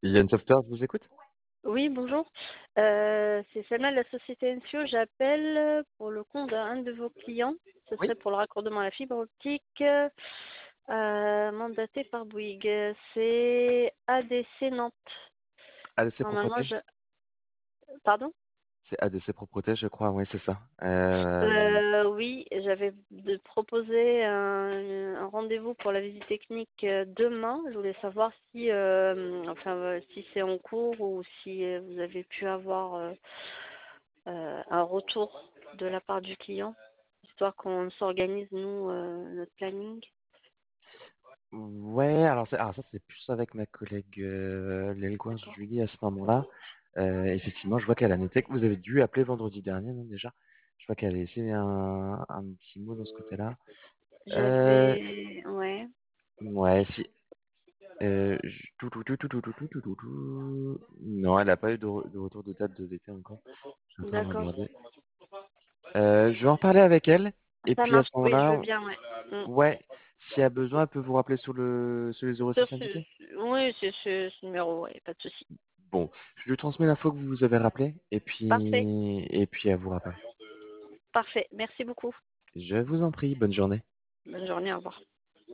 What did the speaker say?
Yann Software, je vous écoute? Oui, bonjour. C'est Selma de la société NCO. J'appelle pour le compte d'un de vos clients. Ce Oui. serait pour le raccordement à la fibre optique mandaté par Bouygues. C'est ADC Nantes. ADC Normalement, Propreté? Pardon? C'est ADC Propreté, je crois, oui, c'est ça. Oui, j'avais proposé un rendez-vous pour la visite technique demain. Je voulais savoir si c'est en cours ou si vous avez pu avoir un retour de la part du client, histoire qu'on s'organise, nous, notre planning. Ouais, alors ça, c'est plus avec ma collègue Lelgoin D'accord. Julie à ce moment-là. Effectivement, je vois qu'elle a noté que vous avez dû appeler vendredi dernier, non, déjà. Je vois qu'elle a laissé un petit mot dans ce côté-là. Euh, Ouais, ouais, si. Tout. Non, elle n'a pas eu de retour de date de d'été encore. Je suis en train de d'accord. regarder. Je vais en parler avec elle. Et Ça puis à ce marche. Oui, je veux moment-là, bien, ouais. Mm. ouais, s'il y a besoin, elle peut vous rappeler sur les Sur 06 indiqués. Oui, c'est ce numéro, ouais, pas de souci. Bon, je lui transmets l'info que vous vous avez rappelé Parfait, et puis elle vous rappelle. parfait. Merci beaucoup. Je vous en prie, bonne journée. Bonne journée, au revoir.